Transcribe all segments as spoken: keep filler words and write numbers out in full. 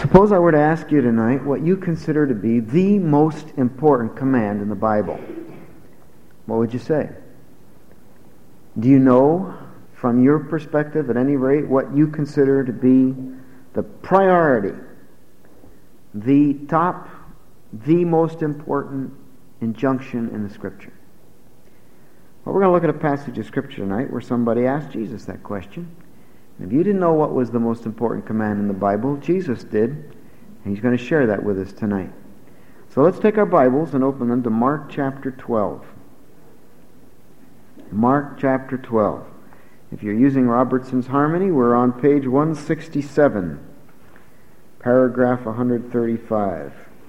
Suppose I were to ask you tonight what you consider to be the most important command in the Bible. What would you say? Do you know, from your perspective at any rate, what you consider to be the priority, the top, the most important injunction in the Scripture? Well, we're going to look at a passage of Scripture tonight where somebody asked Jesus that question. And if you didn't know what was the most important command in the Bible, Jesus did, and he's going to share that with us tonight. So let's take our Bibles and open them to Mark chapter twelve. Mark chapter twelve. If you're using Robertson's Harmony, we're on page one sixty-seven, paragraph one thirty-five.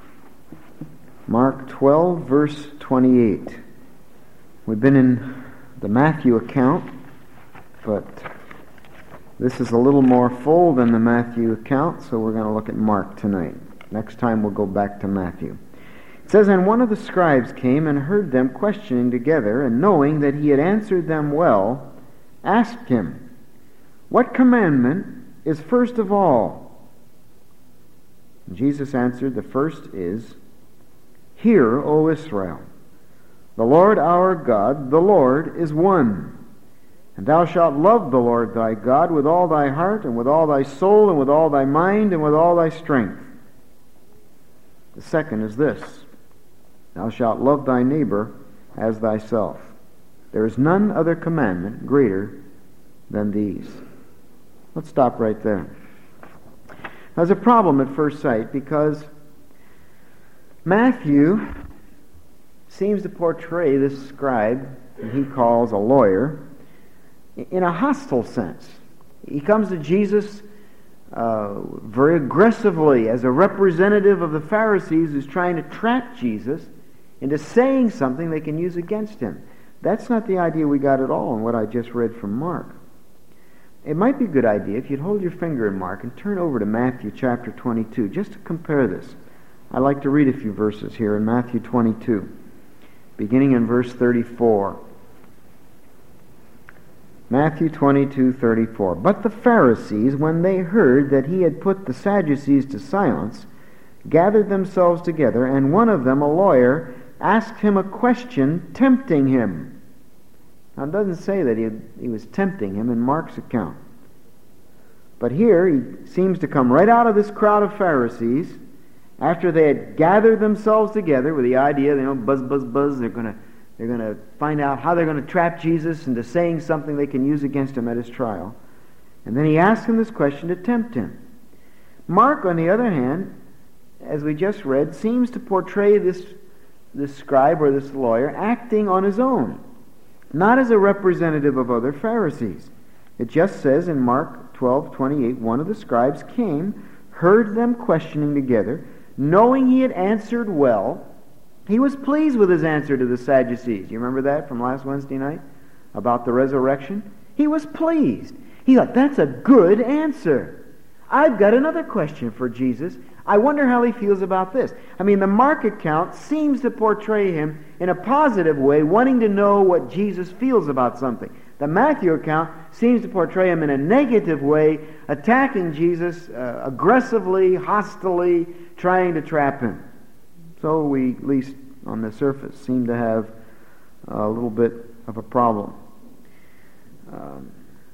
Mark twelve, verse twenty-eight. We've been in the Matthew account, but this is a little more full than the Matthew account, so we're going to look at Mark tonight. Next time we'll go back to Matthew. It says, "And one of the scribes came and heard them questioning together, and knowing that he had answered them well, asked him, 'What commandment is first of all?' And Jesus answered, 'The first is, Hear, O Israel, the Lord our God, the Lord is one. And thou shalt love the Lord thy God with all thy heart, and with all thy soul, and with all thy mind, and with all thy strength. The second is this, Thou shalt love thy neighbor as thyself. There is none other commandment greater than these.'" Let's stop right there. There's a problem at first sight because Matthew seems to portray this scribe, who he calls a lawyer, in a hostile sense. He comes to Jesus uh, very aggressively as a representative of the Pharisees who's trying to trap Jesus into saying something they can use against him. That's not the idea we got at all in what I just read from Mark. It might be a good idea if you'd hold your finger in Mark and turn over to Matthew chapter twenty-two, just to compare this. I'd like to read a few verses here in Matthew twenty-two, beginning in verse thirty-four. Matthew twenty-two, thirty-four. "But the Pharisees, when they heard that he had put the Sadducees to silence, gathered themselves together, and one of them, a lawyer, asked him a question, tempting him." Now, it doesn't say that he, he was tempting him in Mark's account. But here, he seems to come right out of this crowd of Pharisees, after they had gathered themselves together with the idea, you know, buzz, buzz, buzz, they're going to they're going to find out how they're going to trap Jesus into saying something they can use against him at his trial. And then he asks him this question to tempt him. Mark, on the other hand, as we just read, seems to portray this, this scribe or this lawyer acting on his own, not as a representative of other Pharisees. It just says in Mark twelve twenty-eight, "One of the scribes came, heard them questioning together, knowing he had answered well." He was pleased with his answer to the Sadducees. You remember that from last Wednesday night about the resurrection? He was pleased. He thought, that's a good answer. I've got another question for Jesus. I wonder how he feels about this. I mean, the Mark account seems to portray him in a positive way, wanting to know what Jesus feels about something. The Matthew account seems to portray him in a negative way, attacking Jesus uh, aggressively, hostilely, trying to trap him. So we, at least on the surface, seem to have a little bit of a problem. Um,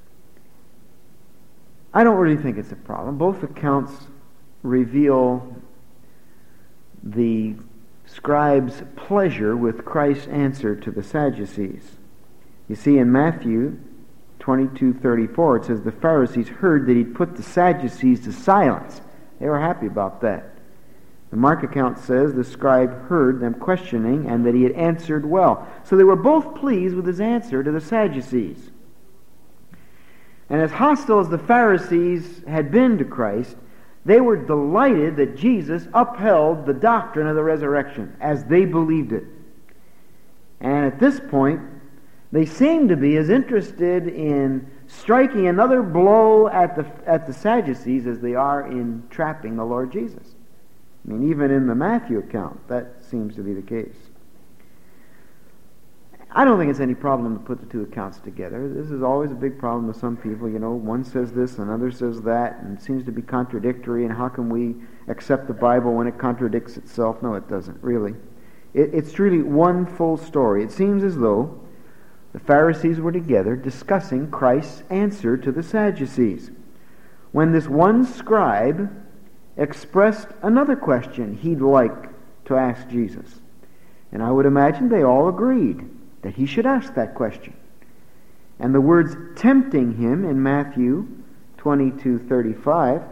I don't really think it's a problem. Both accounts reveal the scribe's pleasure with Christ's answer to the Sadducees. You see, in Matthew twenty-two thirty-four, it says, "The Pharisees heard that he'd put the Sadducees to silence." They were happy about that. The Mark account says the scribe heard them questioning and that he had answered well. So they were both pleased with his answer to the Sadducees. And as hostile as the Pharisees had been to Christ, they were delighted that Jesus upheld the doctrine of the resurrection as they believed it. And at this point, they seem to be as interested in striking another blow at the, at the Sadducees as they are in trapping the Lord Jesus. I mean, even in the Matthew account, that seems to be the case. I don't think it's any problem to put the two accounts together. This is always a big problem with some people. You know, one says this, another says that, and it seems to be contradictory, and how can we accept the Bible when it contradicts itself? No, it doesn't, really. It, it's truly one full story. It seems as though the Pharisees were together discussing Christ's answer to the Sadducees, when this one scribe expressed another question he'd like to ask Jesus. And I would imagine they all agreed that he should ask that question. And the words tempting him in Matthew twenty-two thirty-five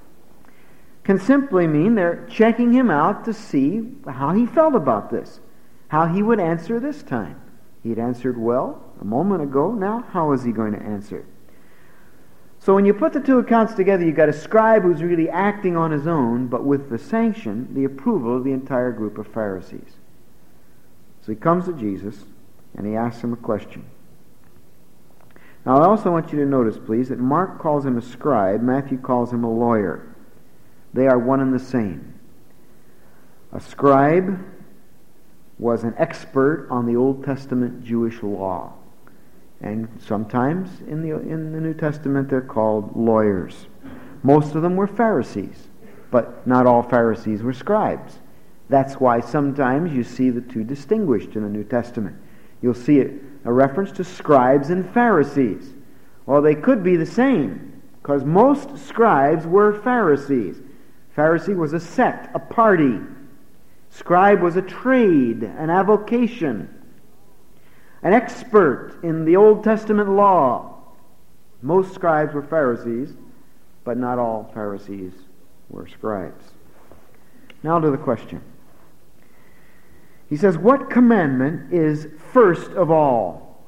can simply mean they're checking him out to see how he felt about this, how he would answer this time. He'd answered well a moment ago. Now, how is he going to answer? So when you put the two accounts together, you've got a scribe who's really acting on his own, but with the sanction, the approval of the entire group of Pharisees. So he comes to Jesus, and he asks him a question. Now, I also want you to notice, please, that Mark calls him a scribe, Matthew calls him a lawyer. They are one and the same. A scribe was an expert on the Old Testament Jewish law. And sometimes in the in the New Testament they're called lawyers. Most of them were Pharisees, but not all Pharisees were scribes. That's why sometimes you see the two distinguished in the New Testament. You'll see it, a reference to scribes and Pharisees. Well, they could be the same, because most scribes were Pharisees. Pharisee was a sect, a party. Scribe was a trade, an avocation, an expert in the Old Testament law. Most scribes were Pharisees, but not all Pharisees were scribes. Now to the question. He says, what commandment is first of all?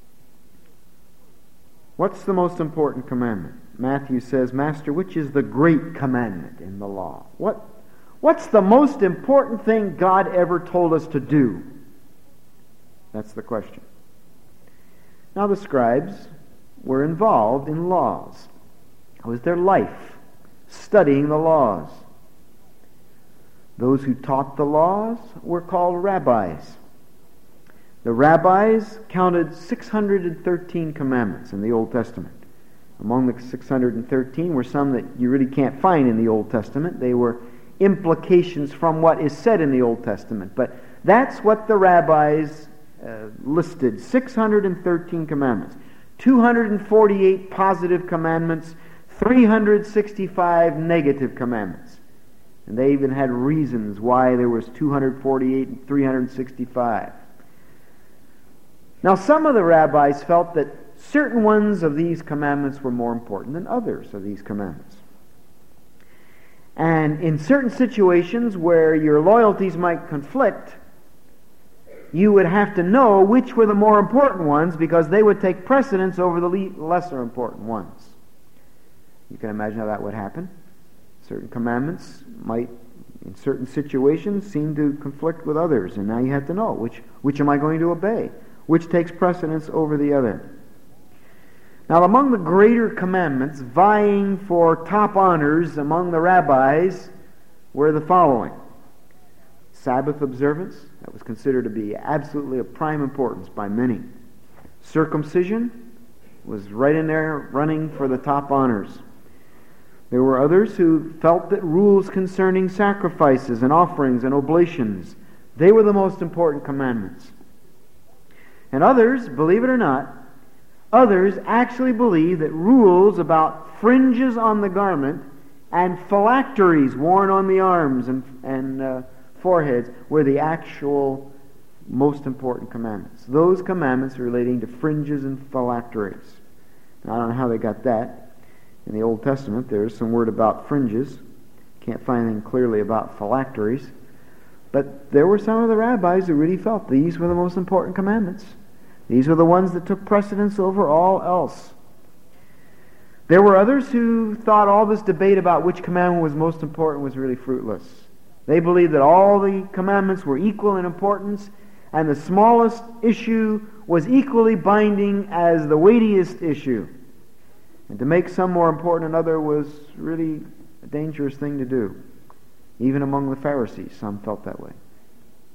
What's the most important commandment? Matthew says, Master, which is the great commandment in the law? What, what's the most important thing God ever told us to do? That's the question. Now the scribes were involved in laws. It was their life, studying the laws. Those who taught the laws were called rabbis. The rabbis counted six hundred thirteen commandments in the Old Testament. Among the six hundred thirteen were some that you really can't find in the Old Testament. They were implications from what is said in the Old Testament. But that's what the rabbis uh, listed, six hundred thirteen commandments. two hundred forty-eight positive commandments, three hundred sixty-five negative commandments. And they even had reasons why there was two hundred forty-eight and three hundred sixty-five. Now, some of the rabbis felt that certain ones of these commandments were more important than others of these commandments. And in certain situations where your loyalties might conflict, you would have to know which were the more important ones, because they would take precedence over the lesser important ones. You can imagine how that would happen. Certain commandments might, in certain situations, seem to conflict with others, and now you have to know which which am I going to obey, which takes precedence over the other. Now, among the greater commandments vying for top honors among the rabbis were the following. Sabbath observance, that was considered to be absolutely of prime importance by many. Circumcision was right in there running for the top honors. There were others who felt that rules concerning sacrifices and offerings and oblations, they were the most important commandments. And others, believe it or not, others actually believe that rules about fringes on the garment and phylacteries worn on the arms and, and uh, foreheads were the actual most important commandments. Those commandments relating to fringes and phylacteries. Now, I don't know how they got that. In the Old Testament, there's some word about fringes. Can't find anything clearly about phylacteries. But there were some of the rabbis who really felt these were the most important commandments. These were the ones that took precedence over all else. There were others who thought all this debate about which commandment was most important was really fruitless. They believed that all the commandments were equal in importance, and the smallest issue was equally binding as the weightiest issue. And to make some more important than other was really a dangerous thing to do. Even among the Pharisees, some felt that way.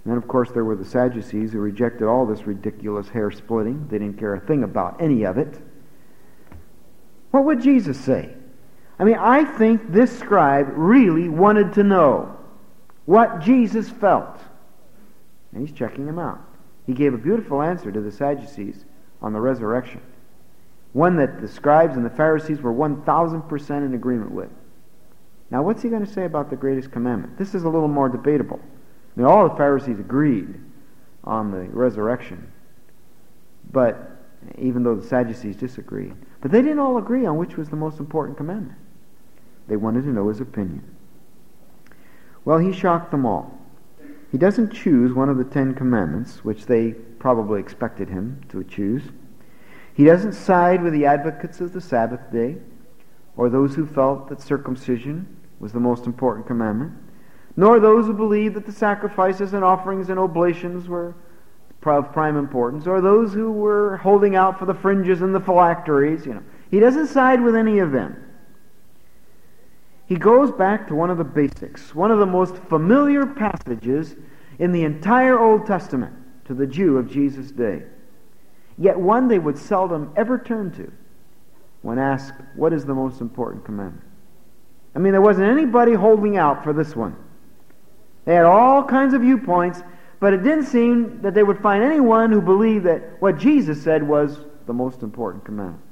And then, of course, there were the Sadducees who rejected all this ridiculous hair splitting. They didn't care a thing about any of it. What would Jesus say? I mean, I think this scribe really wanted to know what Jesus felt. And he's checking him out. He gave a beautiful answer to the Sadducees on the resurrection. One that the scribes and the Pharisees were one thousand percent in agreement with. Now, what's he going to say about the greatest commandment? This is a little more debatable. I mean, all the Pharisees agreed on the resurrection, but even though the Sadducees disagreed. But they didn't all agree on which was the most important commandment. They wanted to know his opinion. Well, he shocked them all. He doesn't choose one of the Ten Commandments, which they probably expected him to choose. He doesn't side with the advocates of the Sabbath day, or those who felt that circumcision was the most important commandment, nor those who believed that the sacrifices and offerings and oblations were of prime importance, or those who were holding out for the fringes and the phylacteries. You know, he doesn't side with any of them. He goes back to one of the basics, one of the most familiar passages in the entire Old Testament to the Jew of Jesus' day, yet one they would seldom ever turn to when asked, what is the most important commandment? I mean, there wasn't anybody holding out for this one. They had all kinds of viewpoints, but it didn't seem that they would find anyone who believed that what Jesus said was the most important commandment.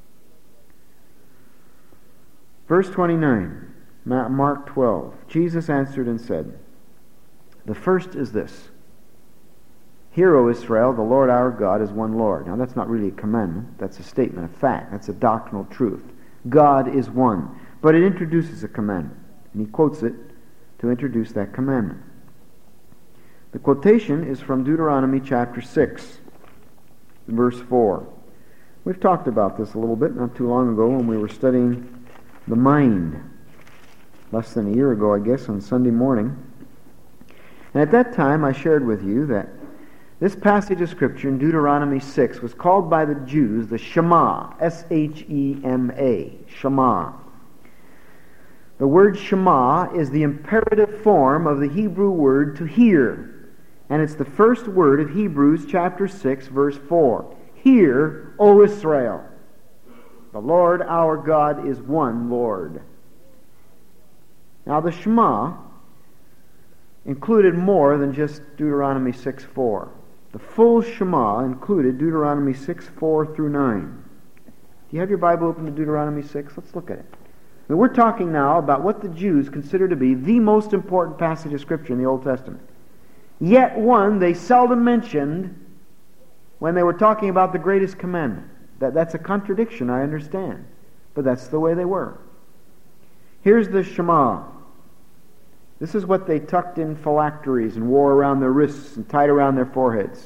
Verse twenty-nine, Mark twelve. Jesus answered and said, the first is this: Hear, O Israel, the Lord our God is one Lord. Now that's not really a commandment. That's a statement of fact. That's a doctrinal truth. God is one. But it introduces a commandment. And he quotes it to introduce that commandment. The quotation is from Deuteronomy chapter six, verse four. We've talked about this a little bit not too long ago when we were studying the mind. Less than a year ago, I guess, on Sunday morning. And at that time I shared with you that this passage of Scripture in Deuteronomy six was called by the Jews the Shema, S H E M A, Shema. The word Shema is the imperative form of the Hebrew word to hear, and it's the first word of Hebrews chapter six, verse four. Hear, O Israel, the Lord our God is one Lord. Now the Shema included more than just Deuteronomy six four. The full Shema included Deuteronomy six four through nine. Do you have your Bible open to Deuteronomy six? Let's look at it. Now, we're talking now about what the Jews consider to be the most important passage of Scripture in the Old Testament. Yet one they seldom mentioned when they were talking about the greatest commandment. That, that's a contradiction, I understand. But that's the way they were. Here's the Shema. This is what they tucked in phylacteries and wore around their wrists and tied around their foreheads.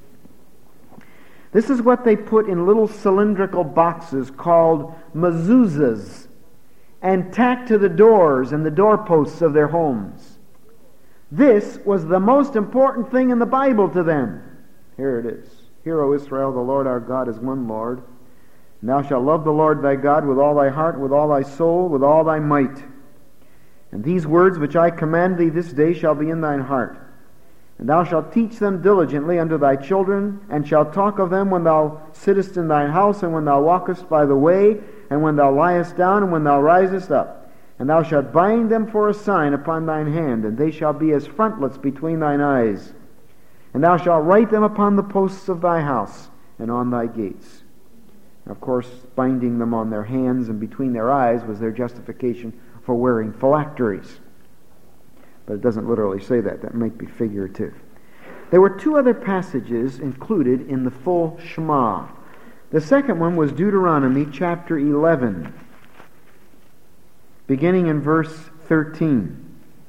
This is what they put in little cylindrical boxes called mezuzahs and tacked to the doors and the doorposts of their homes. This was the most important thing in the Bible to them. Here it is. Hear, O Israel, the Lord our God is one Lord. And thou shalt love the Lord thy God with all thy heart, with all thy soul, with all thy might. And these words which I command thee this day shall be in thine heart. And thou shalt teach them diligently unto thy children, and shalt talk of them when thou sittest in thine house, and when thou walkest by the way, and when thou liest down, and when thou risest up. And thou shalt bind them for a sign upon thine hand, and they shall be as frontlets between thine eyes. And thou shalt write them upon the posts of thy house, and on thy gates. And of course, binding them on their hands and between their eyes was their justification for wearing phylacteries. But it doesn't literally say that. That might be figurative. There were two other passages included in the full Shema. The second one was Deuteronomy chapter eleven, beginning in verse thirteen.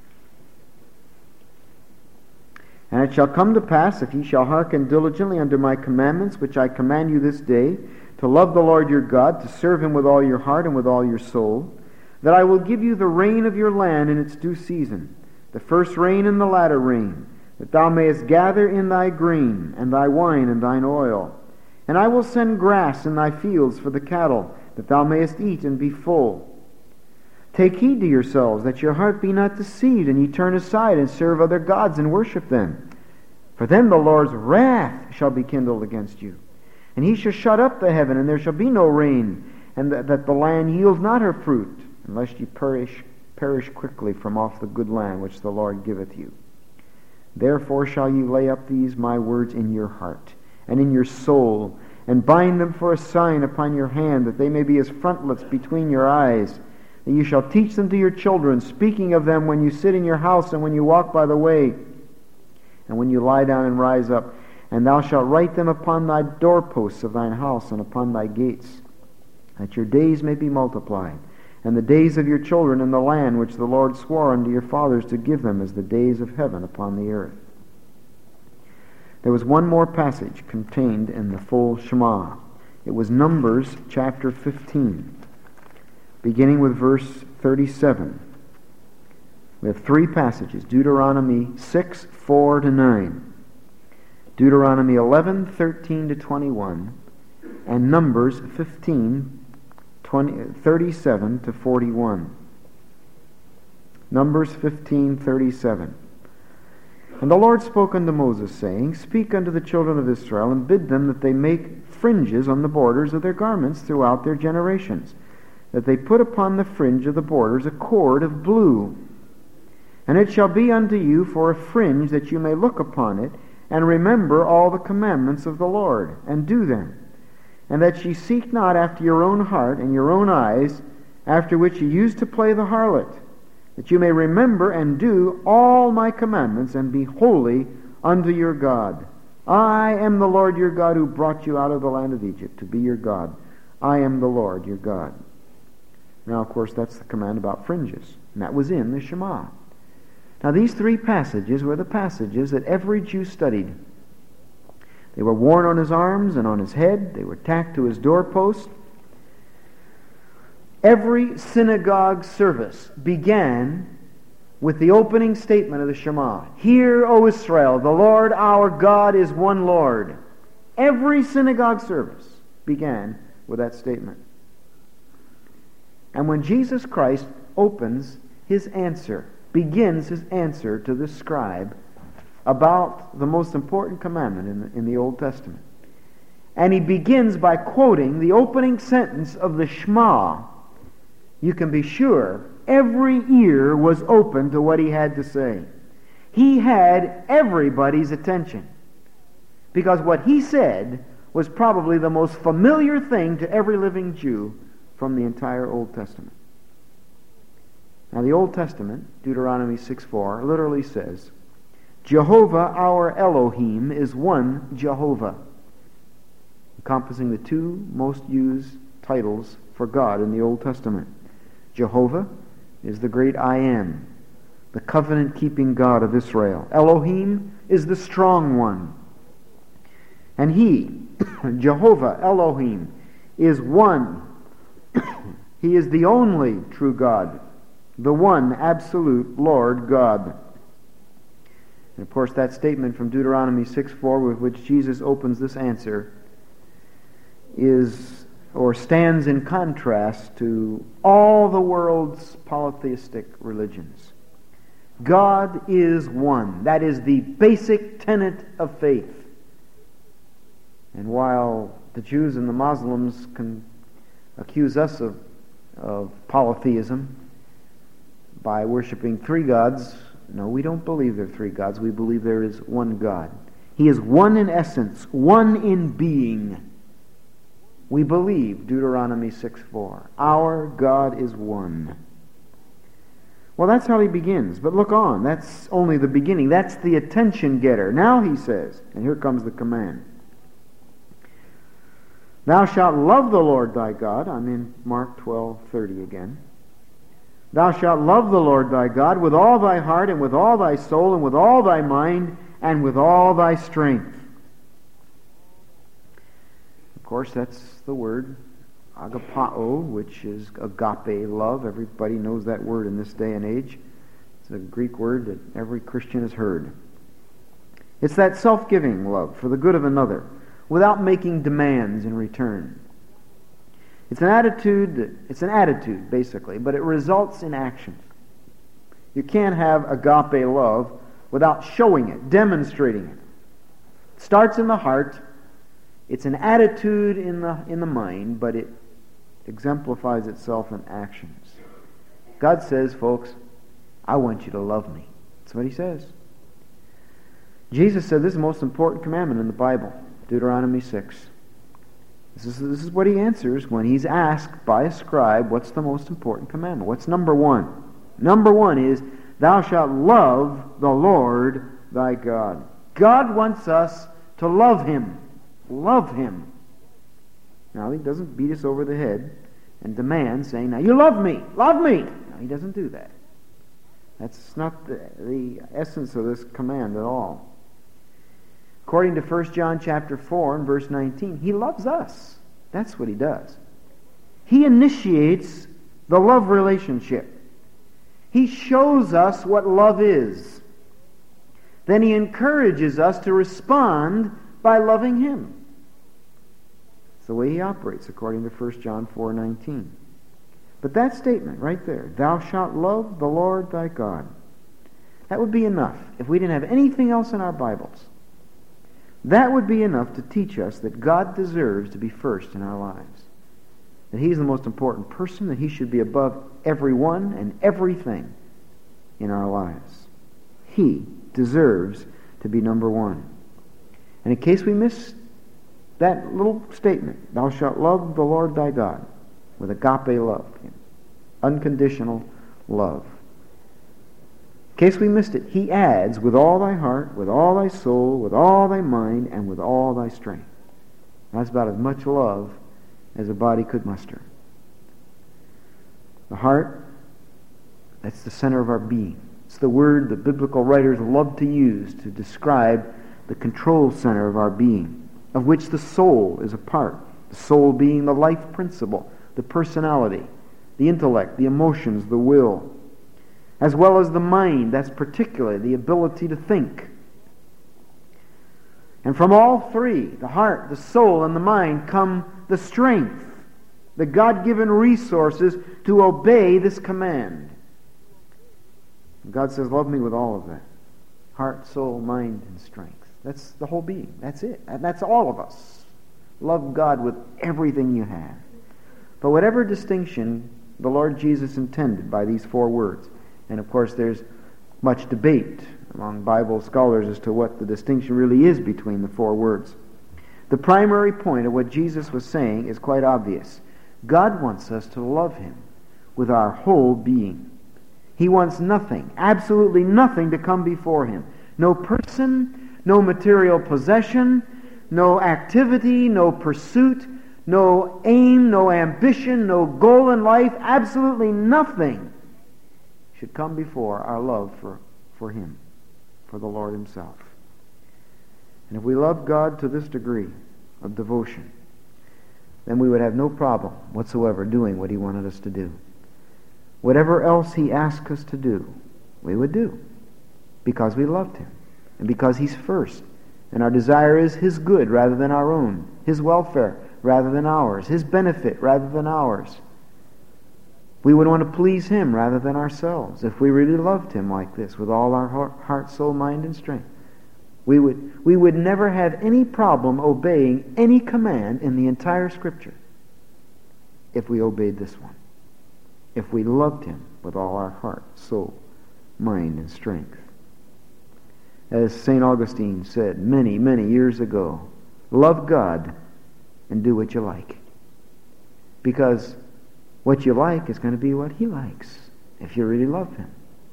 And it shall come to pass, if ye shall hearken diligently unto my commandments, which I command you this day, to love the Lord your God, to serve him with all your heart and with all your soul, that I will give you the rain of your land in its due season, the first rain and the latter rain, that thou mayest gather in thy grain, and thy wine and thine oil. And I will send grass in thy fields for the cattle, that thou mayest eat and be full. Take heed to yourselves, that your heart be not deceived, and ye turn aside and serve other gods and worship them. For then the Lord's wrath shall be kindled against you, and he shall shut up the heaven, and there shall be no rain, and that, that the land yield not her fruit, unless ye perish perish quickly from off the good land which the Lord giveth you. Therefore shall ye lay up these my words in your heart, and in your soul, and bind them for a sign upon your hand, that they may be as frontlets between your eyes, that you shall teach them to your children, speaking of them when you sit in your house, and when you walk by the way, and when you lie down and rise up. And thou shalt write them upon thy doorposts of thine house, and upon thy gates, that your days may be multiplied, and the days of your children in the land which the Lord swore unto your fathers to give them as the days of heaven upon the earth. There was one more passage contained in the full Shema. It was Numbers chapter fifteen, beginning with verse thirty-seven. We have three passages: Deuteronomy six, four to nine, Deuteronomy eleven, thirteen to twenty-one, and Numbers fifteen, twenty, thirty-seven to forty-one. Numbers fifteen, thirty-seven. And the Lord spoke unto Moses, saying, Speak unto the children of Israel, and bid them that they make fringes on the borders of their garments throughout their generations, that they put upon the fringe of the borders a cord of blue. And it shall be unto you for a fringe, that you may look upon it, and remember all the commandments of the Lord, and do them, and that ye seek not after your own heart and your own eyes, after which ye used to play the harlot, that you may remember and do all my commandments, and be holy unto your God. I am the Lord your God, who brought you out of the land of Egypt to be your God. I am the Lord your God. Now, of course, that's the command about fringes, and that was in the Shema. Now, these three passages were the passages that every Jew studied. They were worn on his arms and on his head. They were tacked to his doorpost. Every synagogue service began with the opening statement of the Shema. Hear, O Israel, the Lord our God is one Lord. Every synagogue service began with that statement. And when Jesus Christ opens his answer, begins his answer to the scribe about the most important commandment in the, in the Old Testament, and he begins by quoting the opening sentence of the Shema, you can be sure every ear was open to what he had to say. He had everybody's attention, because what he said was probably the most familiar thing to every living Jew from the entire Old Testament. Now, the Old Testament, Deuteronomy six four, literally says, Jehovah our Elohim is one Jehovah, encompassing the two most used titles for God in the Old Testament. Jehovah is the great I Am, the covenant-keeping God of Israel. Elohim is the strong one. And he, Jehovah Elohim, is one. He is the only true God, the one absolute Lord God. And of course, that statement from Deuteronomy six four, with which Jesus opens this answer, is or stands in contrast to all the world's polytheistic religions. God is one. That is the basic tenet of faith. And while the Jews and the Muslims can accuse us of, of polytheism by worshiping three gods, no, we don't believe there are three gods. We believe there is one God. He is one in essence, one in being. We believe Deuteronomy six four. Our God is one. Well, that's how he begins. But look on. That's only the beginning. That's the attention getter. Now he says, and here comes the command. Thou shalt love the Lord thy God. I'm in Mark twelve thirty again. Thou shalt love the Lord thy God with all thy heart, and with all thy soul, and with all thy mind, and with all thy strength. Of course, that's the word agapao, which is agape love. Everybody knows that word in this day and age. It's a Greek word that every Christian has heard. It's that self-giving love for the good of another, without making demands in return. It's an attitude, it's an attitude, basically, but it results in action. You can't have agape love without showing it, demonstrating it. It starts in the heart. It's an attitude in the in the mind, but it exemplifies itself in actions. God says, folks, I want you to love me. That's what he says. Jesus said this is the most important commandment in the Bible, Deuteronomy six. This is, this is what he answers when he's asked by a scribe, what's the most important commandment? What's number one? Number one is, thou shalt love the Lord thy God. God wants us to love him. Love him. Now, he doesn't beat us over the head and demand, saying, now you love me, love me. No, he doesn't do that. That's not the, the essence of this command at all. According to First John chapter four and verse nineteen, he loves us. That's what he does. He initiates the love relationship. He shows us what love is. Then he encourages us to respond by loving him. It's the way he operates according to First John four nineteen. But that statement right there, thou shalt love the Lord thy God, that would be enough if we didn't have anything else in our Bibles. That would be enough to teach us that God deserves to be first in our lives. That he's the most important person, that he should be above everyone and everything in our lives. He deserves to be number one. And in case we miss that little statement, thou shalt love the Lord thy God with agape love, unconditional love. In case we missed it, he adds, with all thy heart, with all thy soul, with all thy mind, and with all thy strength. That's about as much love as a body could muster. The heart, that's the center of our being. It's the word the biblical writers love to use to describe the control center of our being, of which the soul is a part. The soul being the life principle, the personality, the intellect, the emotions, the will, as well as the mind, that's particularly the ability to think. And from all three, the heart, the soul, and the mind, come the strength, the God-given resources to obey this command. God says, love me with all of that. Heart, soul, mind, and strength. That's the whole being. That's it. That's all of us. Love God with everything you have. But whatever distinction the Lord Jesus intended by these four words, and of course there's much debate among Bible scholars as to what the distinction really is between the four words. The primary point of what Jesus was saying is quite obvious. God wants us to love him with our whole being. He wants nothing, absolutely nothing, to come before him. No person, no material possession, no activity, no pursuit, no aim, no ambition, no goal in life, absolutely nothing should come before our love for, for him, for the Lord himself. And if we love God to this degree of devotion, then we would have no problem whatsoever doing what he wanted us to do. Whatever else he asked us to do, we would do, because we loved him, and because he's first. And our desire is his good rather than our own, his welfare rather than ours, his benefit rather than ours. We would want to please him rather than ourselves if we really loved him like this with all our heart, soul, mind, and strength. We would, we would never have any problem obeying any command in the entire Scripture if we obeyed this one. If we loved him with all our heart, soul, mind, and strength. As Saint Augustine said many, many years ago, love God and do what you like. Because what you like is going to be what he likes if you really love him.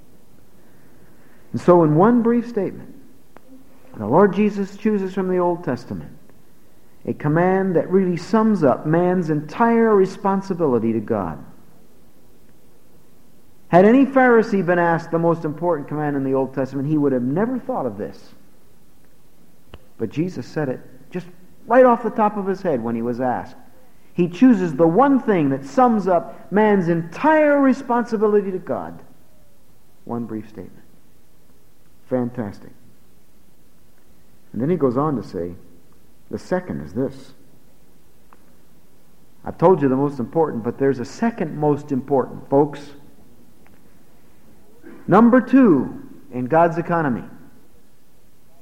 And so in one brief statement, the Lord Jesus chooses from the Old Testament a command that really sums up man's entire responsibility to God. Had any Pharisee been asked the most important command in the Old Testament, he would have never thought of this. But Jesus said it just right off the top of his head when he was asked. He chooses the one thing that sums up man's entire responsibility to God. One brief statement. Fantastic. And then he goes on to say, the second is this. I've told you the most important, but there's a second most important, folks. Number two in God's economy.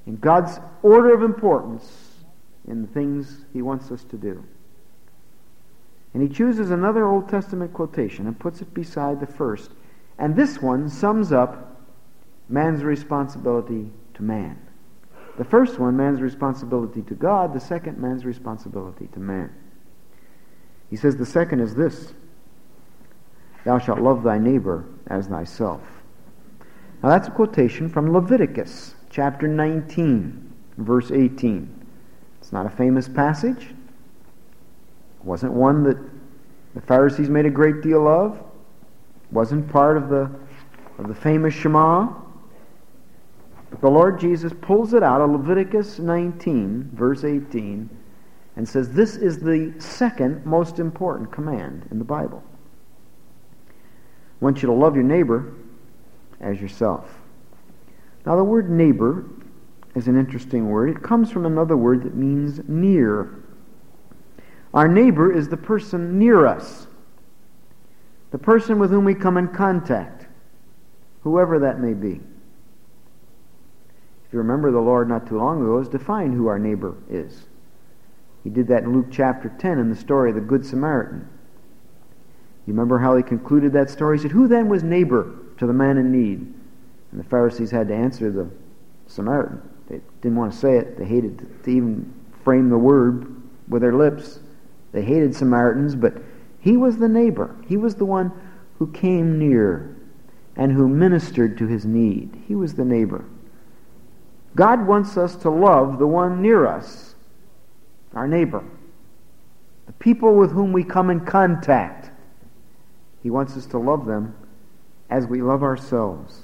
in God's order of importance in the things He wants us to do. And he chooses another Old Testament quotation and puts it beside the first. And this one sums up man's responsibility to man. The first one, man's responsibility to God. The second, man's responsibility to man. He says the second is this: thou shalt love thy neighbor as thyself. Now that's a quotation from Leviticus chapter nineteen, verse eighteen. It's not a famous passage. It wasn't one that the Pharisees made a great deal of. It wasn't part of the of the famous Shema. But the Lord Jesus pulls it out of Leviticus nineteen, verse eighteen, and says this is the second most important command in the Bible. I want you to love your neighbor as yourself. Now the word neighbor is an interesting word. It comes from another word that means near. Our neighbor is the person near us, the person with whom we come in contact, whoever that may be. If you remember, the Lord not too long ago has defined who our neighbor is. He did that in Luke chapter ten in the story of the Good Samaritan. You remember how he concluded that story? He said, who then was neighbor to the man in need? And the Pharisees had to answer the Samaritan. They didn't want to say it. They hated to, to even frame the word with their lips. They hated Samaritans, but he was the neighbor. He was the one who came near and who ministered to his need. He was the neighbor. God wants us to love the one near us, our neighbor, the people with whom we come in contact. He wants us to love them as we love ourselves.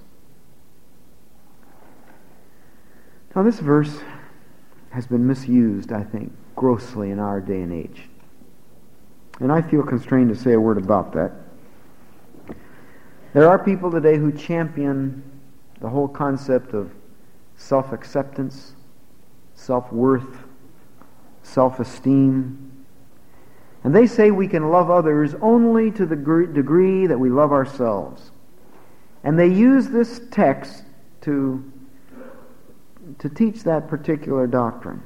Now this verse has been misused, I think, grossly in our day and age. And I feel constrained to say a word about that. There are people today who champion the whole concept of self-acceptance, self-worth, self-esteem. And they say we can love others only to the degree that we love ourselves. And they use this text to, to teach that particular doctrine.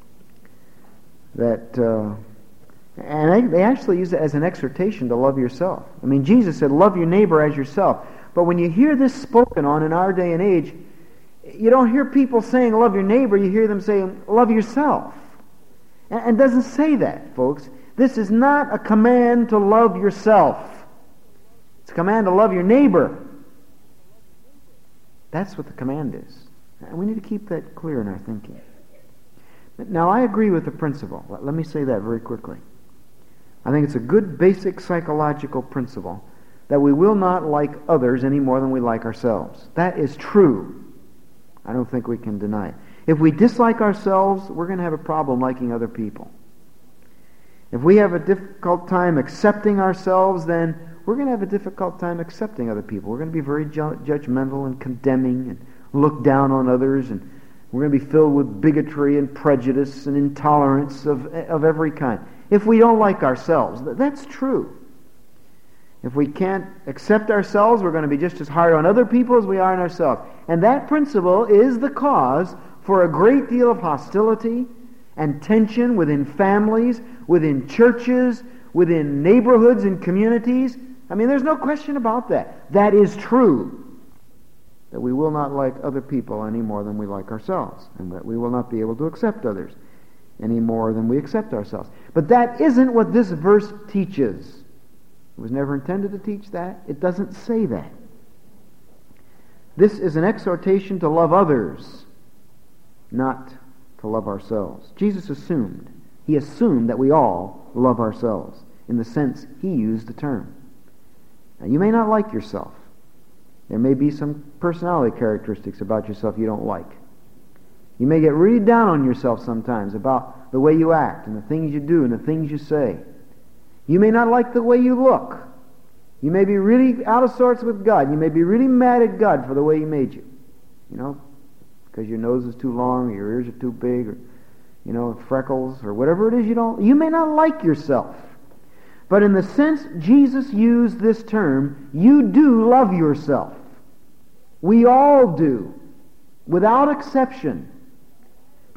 That, uh, and they, they actually use it as an exhortation to love yourself. I mean, Jesus said, love your neighbor as yourself. But when you hear this spoken on in our day and age, you don't hear people saying love your neighbor, you hear them saying love yourself. And it doesn't say that, folks. This is not a command to love yourself. It's a command to love your neighbor. That's what the command is. And we need to keep that clear in our thinking. Now, I agree with the principle. Let me say that very quickly. I think it's a good basic psychological principle that we will not like others any more than we like ourselves. That is true. I don't think we can deny it. If we dislike ourselves, we're going to have a problem liking other people. If we have a difficult time accepting ourselves, then we're going to have a difficult time accepting other people. We're going to be very ju- judgmental and condemning and look down on others, and we're going to be filled with bigotry and prejudice and intolerance of, of every kind. If we don't like ourselves, that's true. If we can't accept ourselves, we're going to be just as hard on other people as we are on ourselves. And that principle is the cause for a great deal of hostility and tension within families, within churches, within neighborhoods and communities. I mean, there's no question about that. That is true. That we will not like other people any more than we like ourselves, and that we will not be able to accept others any more than we accept ourselves. But that isn't what this verse teaches. It was never intended to teach that. It doesn't say that. This is an exhortation to love others, not to love ourselves. Jesus assumed, he assumed that we all love ourselves in the sense he used the term. Now, you may not like yourself. There may be some personality characteristics about yourself you don't like. You may get really down on yourself sometimes about the way you act and the things you do and the things you say. You may not like the way you look. You may be really out of sorts with God. You may be really mad at God for the way He made you. You know, because your nose is too long, or your ears are too big, or, you know, freckles, or whatever it is you don't... You may not like yourself. But in the sense Jesus used this term, you do love yourself. We all do, without exception.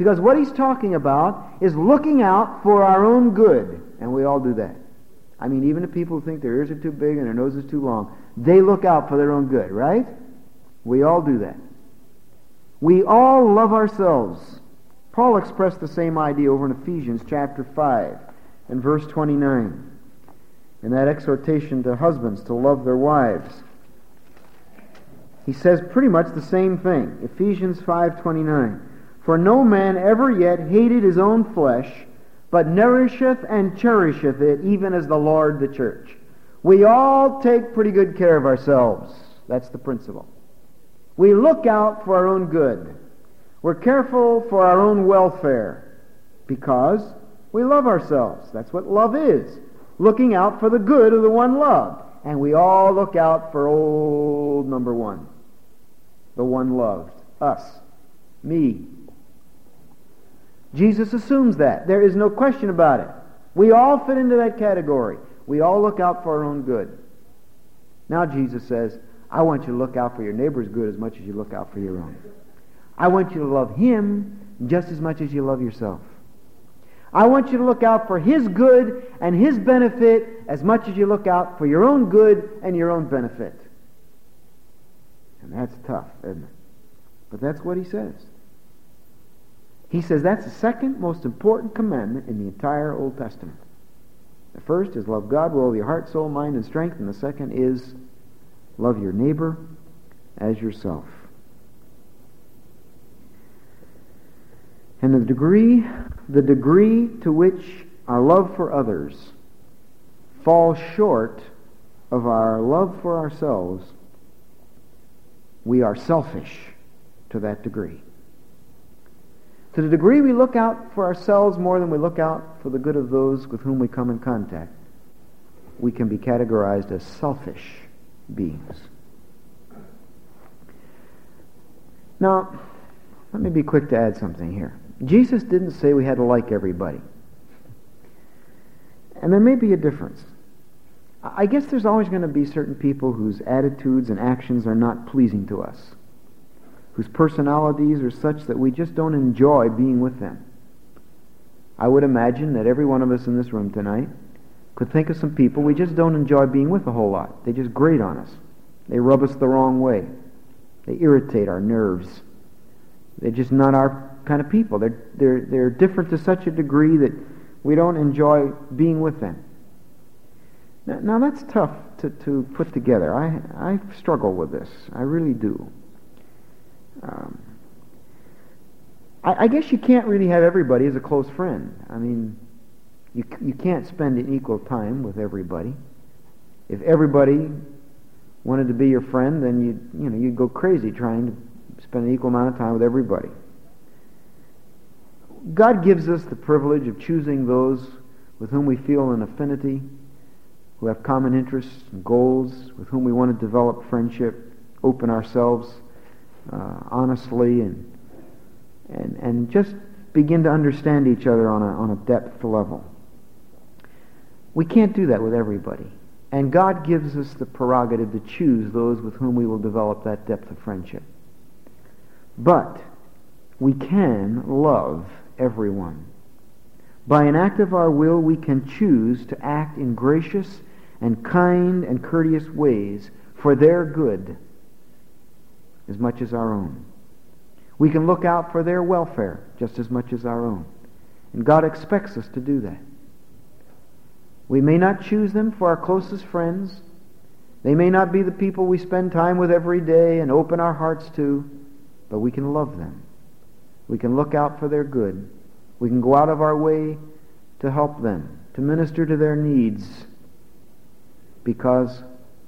Because what he's talking about is looking out for our own good. And we all do that. I mean, even the people who think their ears are too big and their nose is too long, they look out for their own good, right? We all do that. We all love ourselves. Paul expressed the same idea over in Ephesians chapter five and verse twenty-nine. In that exhortation to husbands to love their wives. He says pretty much the same thing. Ephesians five twenty-nine. For no man ever yet hated his own flesh, but nourisheth and cherisheth it, even as the Lord the church. We all take pretty good care of ourselves. That's the principle. We look out for our own good. We're careful for our own welfare because we love ourselves. That's what love is. Looking out for the good of the one loved. And we all look out for old number one. The one loved. Us. Me. Jesus assumes that. There is no question about it. We all fit into that category. We all look out for our own good. Now Jesus says, I want you to look out for your neighbor's good as much as you look out for your own. I want you to love him just as much as you love yourself. I want you to look out for his good and his benefit as much as you look out for your own good and your own benefit. And that's tough, isn't it? But that's what he says. He says that's the second most important commandment in the entire Old Testament. The first is love God with all your heart, soul, mind, and strength. And the second is love your neighbor as yourself. And the degree, the degree to which our love for others falls short of our love for ourselves, we are selfish to that degree. To the degree we look out for ourselves more than we look out for the good of those with whom we come in contact, we can be categorized as selfish beings. Now, let me be quick to add something here. Jesus didn't say we had to like everybody. And there may be a difference. I guess there's always going to be certain people whose attitudes and actions are not pleasing to us, whose personalities are such that we just don't enjoy being with them. I would imagine that every one of us in this room tonight could think of some people we just don't enjoy being with a whole lot. They just grate on us. They rub us the wrong way. They irritate our nerves. They're just not our kind of people. They're, they're, they're different to such a degree that we don't enjoy being with them. Now, now that's tough to, to put together. I, I struggle with this. I really do. Um, I, I guess you can't really have everybody as a close friend. I mean, you you can't spend an equal time with everybody. If everybody wanted to be your friend, then you you know you'd go crazy trying to spend an equal amount of time with everybody. God gives us the privilege of choosing those with whom we feel an affinity, who have common interests and goals, with whom we want to develop friendship, open ourselves uh, honestly, and and and just begin to understand each other on a on a depth level. We can't do that with everybody, and God gives us the prerogative to choose those with whom we will develop that depth of friendship. But we can love everyone. By an act of our will, we can choose to act in gracious and kind and courteous ways for their good as much as our own. We can look out for their welfare just as much as our own. And God expects us to do that. We may not choose them for our closest friends. They may not be the people we spend time with every day and open our hearts to, but we can love them. We can look out for their good. We can go out of our way to help them, to minister to their needs, because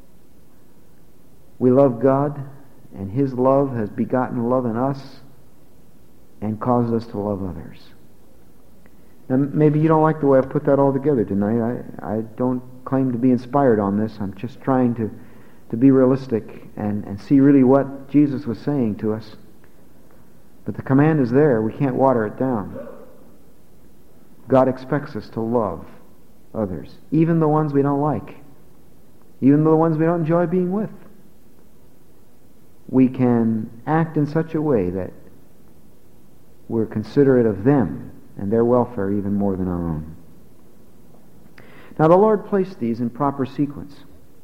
we love God, and His love has begotten love in us and caused us to love others. Now, maybe you don't like the way I put that all together tonight. I, I don't claim to be inspired on this. I'm just trying to, to be realistic and, and see really what Jesus was saying to us. But the command is there. We can't water it down. God expects us to love others, even the ones we don't like, even the ones we don't enjoy being with. We can act in such a way that we're considerate of them and their welfare even more than our own. Now the Lord placed these in proper sequence.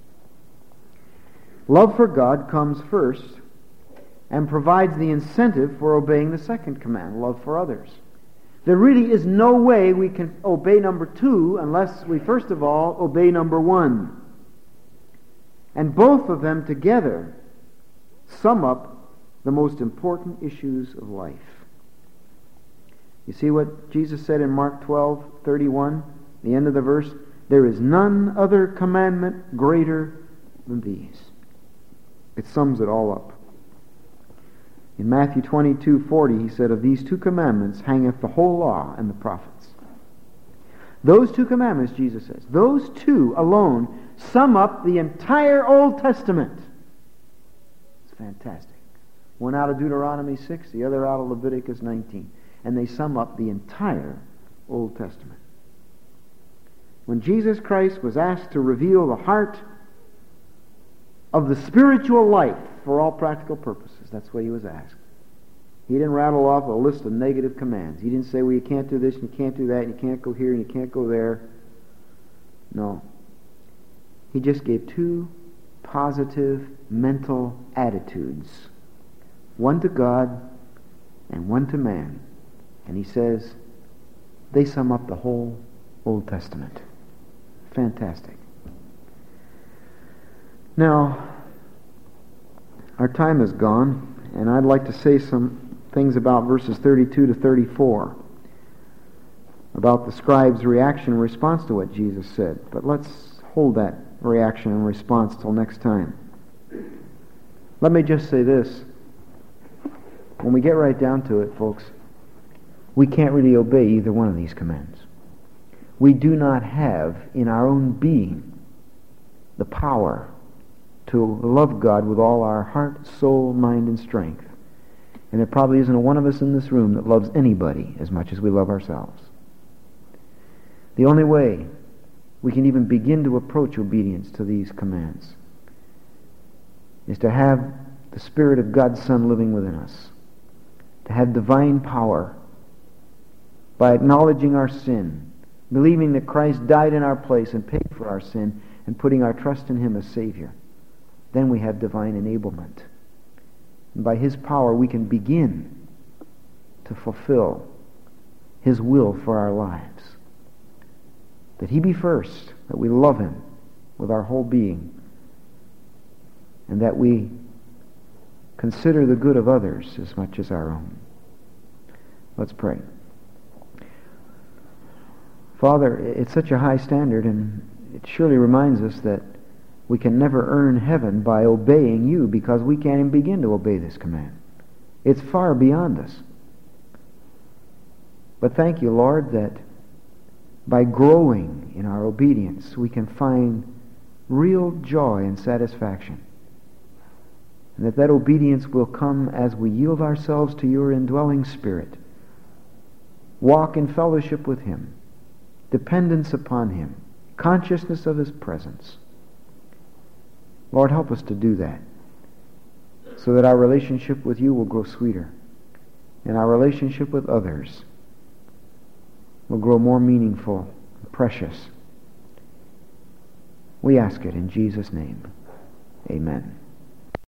Love for God comes first and provides the incentive for obeying the second command, love for others. There really is no way we can obey number two unless we first of all obey number one. And both of them together sum up the most important issues of life. You see what Jesus said in Mark twelve thirty-one, the end of the verse? There is none other commandment greater than these. It sums it all up. In Matthew twenty-two forty, he said, of these two commandments hangeth the whole law and the prophets. Those two commandments, Jesus says, those two alone sum up the entire Old Testament. It's fantastic. One out of Deuteronomy six, the other out of Leviticus nineteen. And they sum up the entire Old Testament. When Jesus Christ was asked to reveal the heart of the spiritual life for all practical purposes, that's what he was asked. He didn't rattle off a list of negative commands. He didn't say, well, you can't do this, and you can't do that, and you can't go here, and you can't go there. No. He just gave two positive mental attitudes. One to God and one to man. And he says, they sum up the whole Old Testament. Fantastic. Now, our time is gone, and I'd like to say some things about verses thirty-two to thirty-four, about the scribe's reaction and response to what Jesus said. But let's hold that reaction and response till next time. Let me just say this. When we get right down to it, folks, we can't really obey either one of these commands. We do not have in our own being the power to love God with all our heart, soul, mind, and strength. And there probably isn't a one of us in this room that loves anybody as much as we love ourselves. The only way we can even begin to approach obedience to these commands is to have the Spirit of God's Son living within us, to have divine power by acknowledging our sin, believing that Christ died in our place and paid for our sin, and putting our trust in Him as Savior. Then we have divine enablement. And by His power we can begin to fulfill His will for our lives. That He be first, that we love Him with our whole being, and that we consider the good of others as much as our own. Let's pray. Father, it's such a high standard, and it surely reminds us that we can never earn heaven by obeying You, because we can't even begin to obey this command. It's far beyond us. But thank You, Lord, that by growing in our obedience, we can find real joy and satisfaction. And that that obedience will come as we yield ourselves to Your indwelling Spirit, walk in fellowship with Him, dependence upon Him, consciousness of His presence. Lord, help us to do that, so that our relationship with You will grow sweeter, and our relationship with others will grow more meaningful and precious. We ask it in Jesus' name. Amen.